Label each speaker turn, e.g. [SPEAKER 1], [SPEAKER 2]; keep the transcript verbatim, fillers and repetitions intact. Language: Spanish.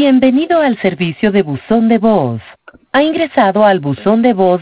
[SPEAKER 1] Bienvenido al servicio de buzón de voz. Ha ingresado al buzón de voz